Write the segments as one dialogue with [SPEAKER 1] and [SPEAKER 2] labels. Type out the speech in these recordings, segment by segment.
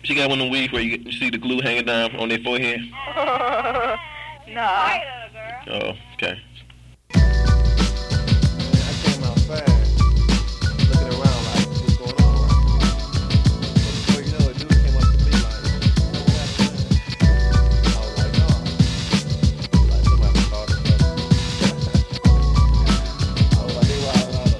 [SPEAKER 1] She got one of them wigs where you see the glue hanging down on their forehead.
[SPEAKER 2] No.
[SPEAKER 1] Oh, okay.
[SPEAKER 3] I came outside, looking around like, what's going on, right? So before you know it, dude came up to me like, you know what happened, man? I was like, no. Like, somebody called us up. I was like, they wild out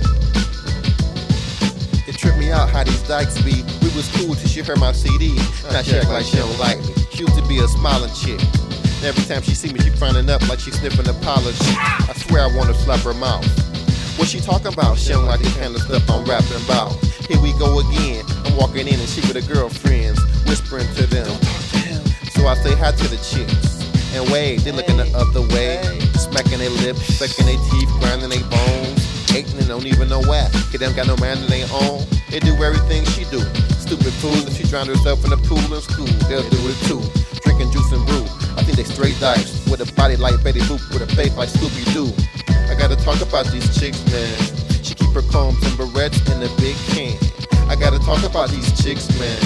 [SPEAKER 3] of it. It tripped me out how these dykes be. We was cool till she heard my CD. Now she act like she don't like me. She used to be a smiling chick. And every time she see me, she frowning up like she sniffing apology. I swear I wanna slap her mouth. What she talking about? She don't like the kind of stuff I'm rapping about. Here we go again. I'm walking in and she with her girlfriends, whispering to them. Don't talk to him. So I say hi to the chicks and wave. They looking the other way, smacking their lips, sucking their teeth, grinding their bones, hating and don't even know why. Cause them got no mind of their own. They do everything she do. Stupid fool, if she drowned herself in the pool in school, they'll do it too. Drinking juice and brew. I think they straight dykes with a body like Betty Boop, with a face like Scooby-Doo. I gotta talk about these chicks, man. She keep her combs and barrettes in a big can. I gotta talk about these chicks, man.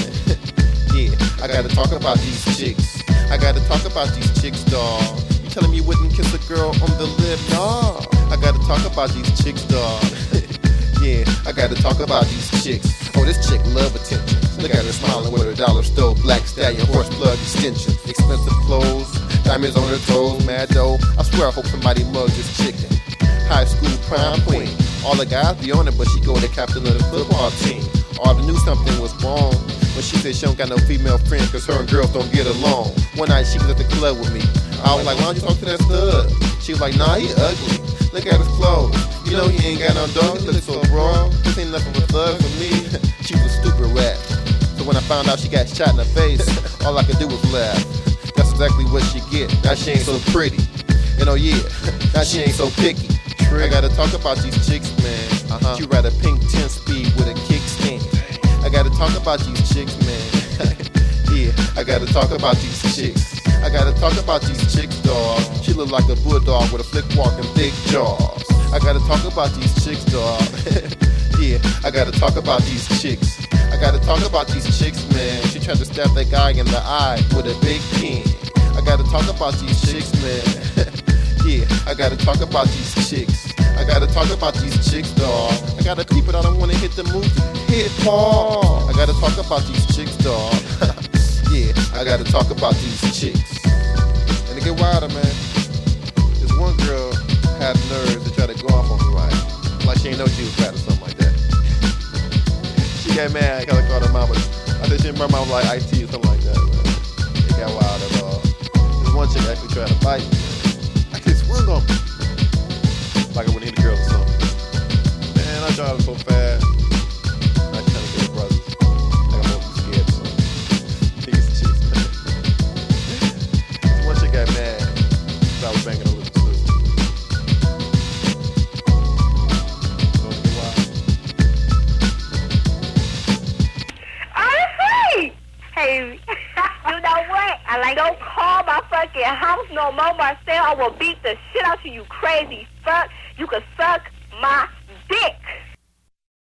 [SPEAKER 3] Yeah, I gotta talk about these chicks. I gotta talk about these chicks, dawg. You telling me you wouldn't kiss a girl on the lip? No. I gotta talk about these chicks, dawg. Yeah, I gotta talk about these chicks. Oh, this chick love attention. Look at her smiling with her dollar store, black stallion, horse plug extensions, expensive clothes, diamonds on her toes, mad dough. I swear I hope somebody mugs this chicken. High school prime queen. All the guys be on it, but she go the captain of the football team. All the knew something was wrong when she said she don't got no female friends cause her and girls don't get along. One night she was at the club with me. I was like, why don't you talk to that stud? She was like, nah, he ugly. Look at his clothes. You know he ain't got no dog. He looks so raw. This ain't nothing but thug for me. She was a stupid rat. So when I found out she got shot in the face, all I could do was laugh. That's exactly what she get. Now she ain't so pretty. And oh yeah, now she ain't so picky. I gotta talk about these chicks, man. She ride a pink 10-speed with a kickstand. I gotta talk about these chicks, man. Yeah, I gotta talk about these chicks. I gotta talk about these chicks, dawg. She look like a bulldog with a flick walk and big jaws. I gotta talk about these chicks, dawg. Yeah, I gotta talk about these chicks. I gotta talk about these chicks, man. She tried to stab that guy in the eye with a big pin. I gotta talk about these chicks, man. Yeah, I gotta talk about these chicks. I gotta talk about these chicks, dawg. I gotta keep it, I don't wanna hit the movie. Hit Paul. I gotta talk about these chicks, dawg. Yeah, I gotta talk about these chicks. And it get wilder, man. This one girl had nerves to try to go off on me, right? Like she ain't know she was fat or something like that. She got mad because I called her mama. I think her mama was like IT or something like that, man. It got wild at all. This one chick actually tried to fight me. I just swung on me. Like I wouldn't hit a girl or something. Man, I drive so fast. I trying to get her brothers. Like I'm almost scared or something. These chicks, man. This one chick got mad because I was banging her little sister. Don't get wild.
[SPEAKER 2] Honestly! Hey, you know what? Don't call my fucking house no more, Marcel. I will beat the shit out of you, crazy fuck. You can suck my dick.